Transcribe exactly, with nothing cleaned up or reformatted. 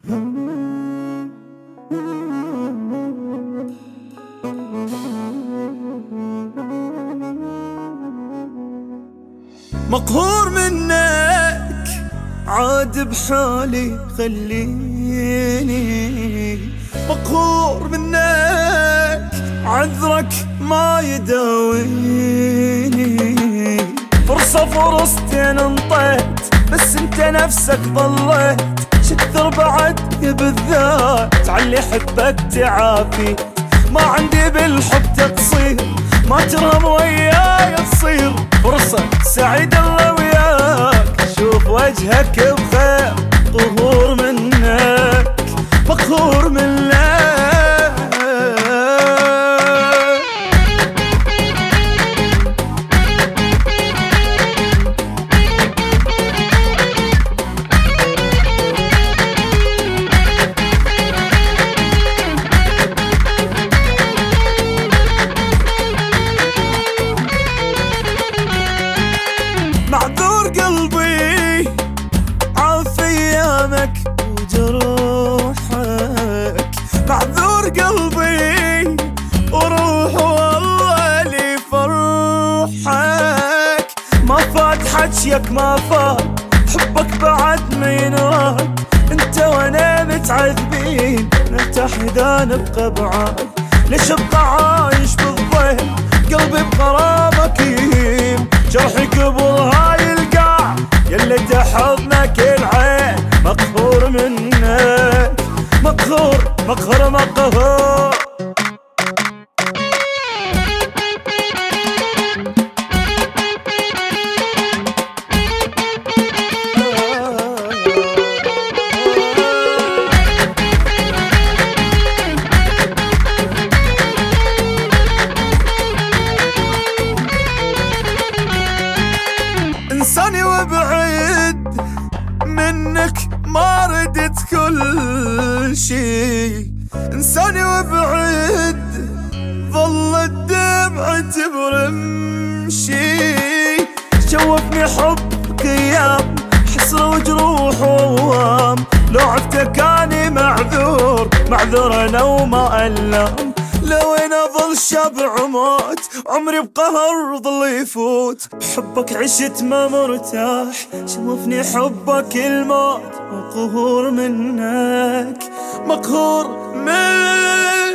مقهور منك عاد بحالي خليني، مقهور منك عذرك ما يداويني. فرصة فرصتين انطيت بس انت نفسك ضليت، شكثر بعد بالذات عاللي حبك تعافي. ما عندي بالحب تقصير، ما ترهم وياي تصير فرصة سعيد الله وياك، شوف وجهك بخير. قهور منك مقهور منك. معذور قلبي عاف ايامك وجروحك، معذور قلبي وروح والله لي فرحك. ما فات حجيك ما فات حبك بعد ما ينراد، انت وانا متعذبين نرتاح اذا نبقى بعاد. ليش ابقى عايش بالظل قلبي بغرامك يهيم، جرحي قبل هاي القاع يلي تحضنك العين. مقهور منك مقهور مقهور مقهور. انساني وبعيد منك ما ردت كل شي، انساني وبعيد ظلت دمعة برمشي. شوفني حبك ايام حسرة وجروح ووام، لو عفتك اني معذور معذور انا وما الام. لو انا ظل شبع موت عمري بقهر ظل يفوت، بحبك عشت ما مرتاح شوفني حبك الموت. مقهور منك مقهور منك.